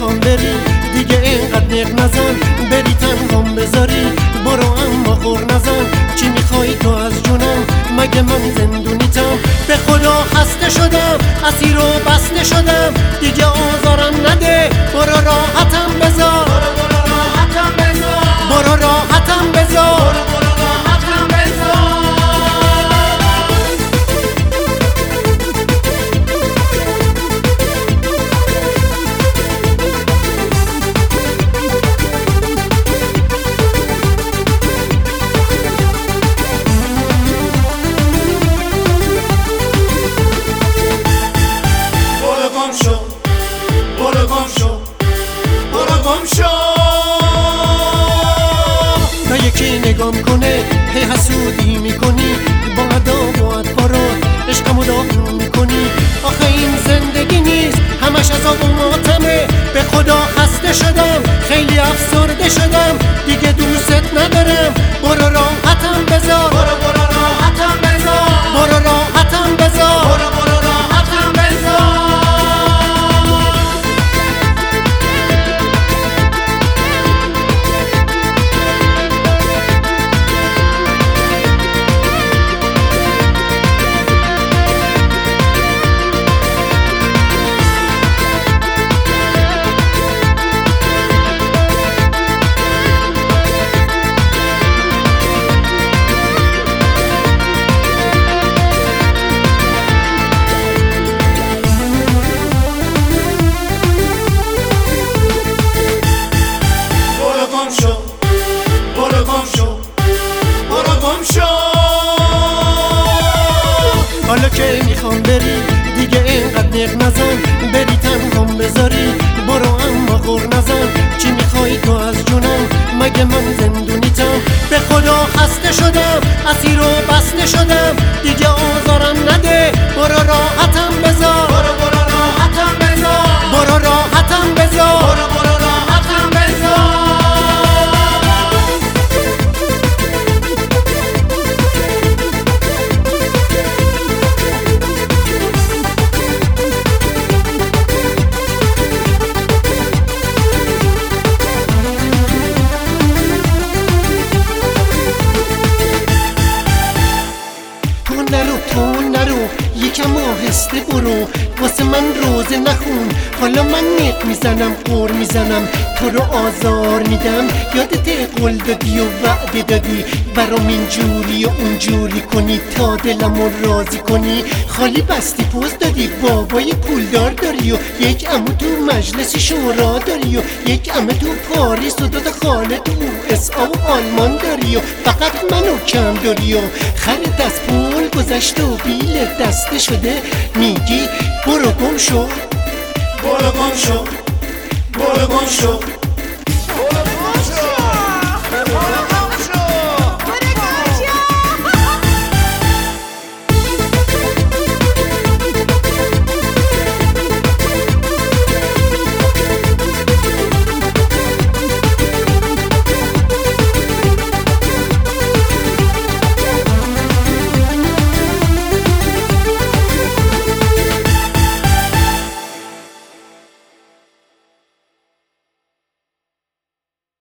میخوام بری دیگه اینقدر نق نزن، بری تنهام بذاری برو اما غر نزن. چی میخوای تو از جونم؟ مگه من زندونیتم؟ به خدا خسته شدم، اسیر و بسته شدم، دیگه آزارم نده، برو راحتم بذار، برو راحتم بذار. تا یکی نگام کنه هی حسودی میکنی، با ادا و ادبارات عشقمو داغون میکنی. آخه این زندگی نیست، همش عذاب و ماتمه. به خدا خسته شدم، خیلی افسرده شدم، دیگه دوست ندارم، برو راحتم بذار، برو راحتم بذار، برو راحتم بذار، برو راحتم بذار. حالا که میخوام بری دیگه اینقدر نق نزن، بری تنهام بذاری برو اما غر نزن. چی میخوای تو از جونم؟ مگه من زندونیتم؟ به خدا خسته شدم، اسیر و بسته شدم، دیگه آزارم نده، برو راحتم بذار، برو راحتم بذار، برو راحتم بذار، برو راحتم بذار. تو نرو یکم آهسته برو، واسه من روزه نخون، حالا من نق میزنم، قور میزنم، تو رو آزار میدم. یادت قول دادی و وعده دادی برام اینجوری و اونجوری کنی تا دلمو راضی کنی. خالی بستی پوز دادی، بابای پولدار داری و یک عمو تو مجلس شورا داری و یک عمه تو پاریس و دو تا خاله تو USA و آلمان داری و فقط منو کم داری و خرت از پول گذشته و بیل دسته شده، میگی برو گم شو، برو گم شو، برو گم شو.